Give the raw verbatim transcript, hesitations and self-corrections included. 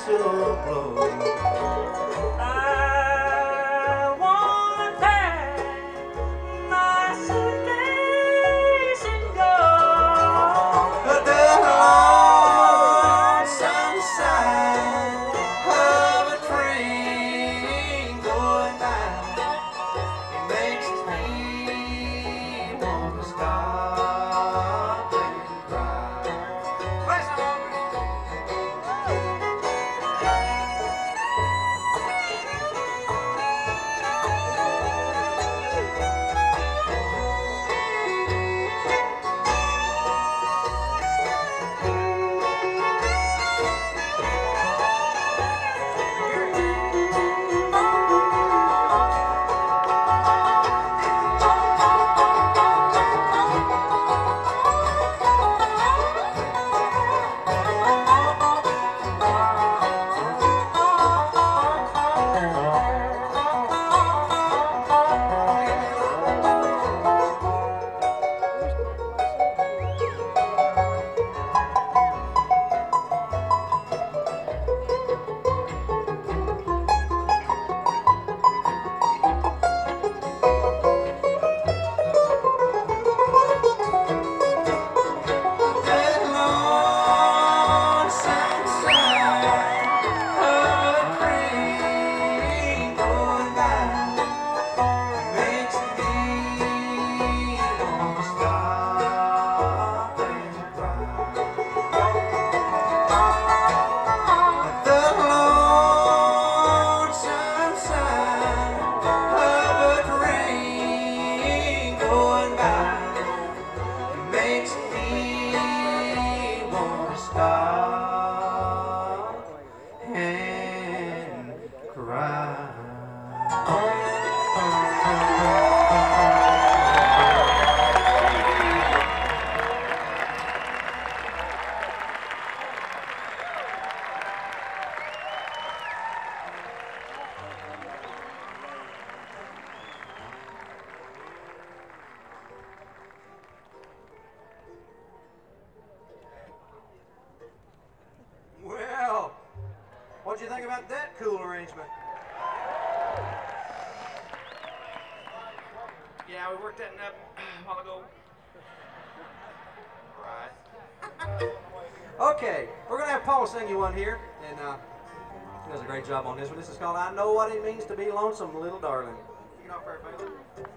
still glow. I wanna pack my suitcase and go. But the lonesome side of a train going by, it makes me wanna stop and cry. Play some more. Makes me wanna stop and cry. Well, what'd you think about that cool arrangement? Yeah, we worked that up a while ago. Right. Okay, we're gonna have Paul sing you one here, and uh, he does a great job on this one. This is called "I Know What It Means to Be Lonesome, Little Darling." You know, for everybody.